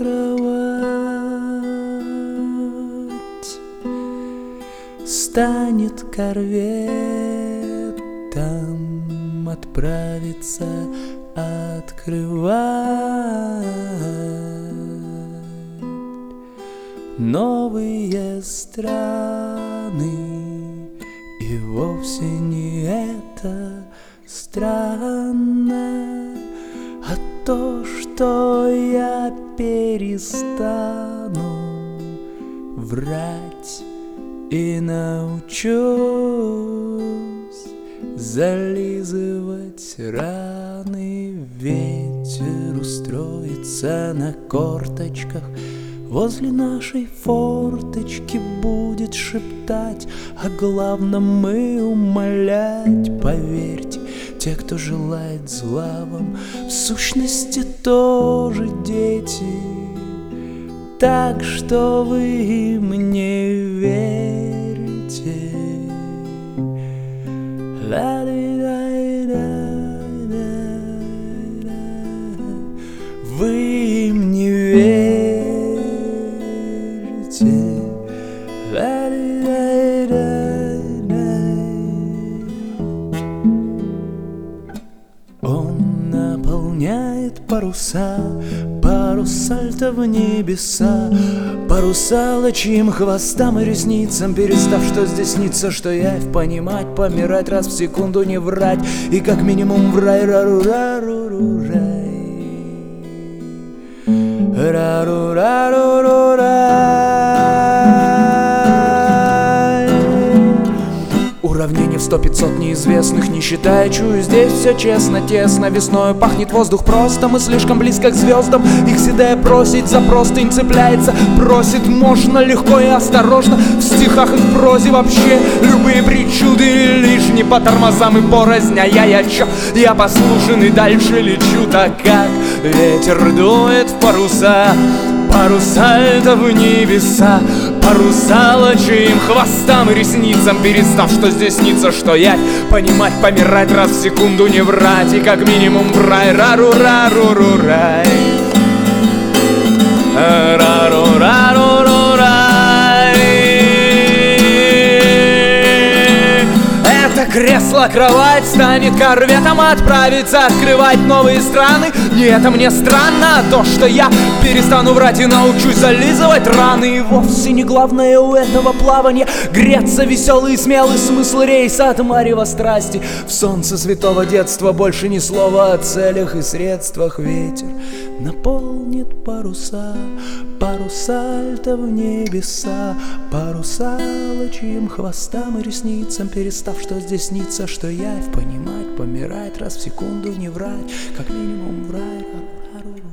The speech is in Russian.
кровать станет корветом, отправиться открывать новые страны. И вовсе не это странно, а то, что я перестану врать и научусь зализывать раны. Ветер устроится на корточках возле нашей форточки, будет шептать о главном и умолять. Поверьте, те, кто желает зла вам, в сущности тоже дети, так что вы мне верьте. Вы мне верьте. Он наполняет паруса, парусальто в небеса, паруса лачьим хвостам и ресницам, перестав, что здесь снится, что явь понимать, помирать раз в секунду, не врать, и как минимум в рай, рару-рару-рай, рару-рару-рай. Уравнений в 100-500 неизвестных не считая, чую, здесь все честно, тесно. Весною пахнет воздух просто, мы слишком близко к звездам. Их седая просить за простынь цепляется, просит можно легко и осторожно. В стихах и в прозе вообще любые причуды лишние, по тормозам и порозня. Я послушен и дальше лечу, так как ветер дует в паруса, парусальто в небеса, паруса лачьим хвостам и ресницам, перестав, что здесь снится, что явь понимать, помирать раз в секунду, не врать, и как минимум в рай, рару-рару-ру-рай, рару-рару-ру-рай. Это кресло-кровать станет корветом, отправиться открывать новые страны. Не это мне странно, а то, что я перестану врать и научусь зализывать раны. И вовсе не главное у этого плавания греться, веселый и смелый смысл рейса от марева страсти в солнце святого детства. Больше ни слова о целях и средствах. Ветер наполнит паруса, парусальто в небеса, паруса лачьим хвостам и ресницам, перестав, что здесь снится, что явь понимать, помирать раз в секунду, не врать, как минимум в рай.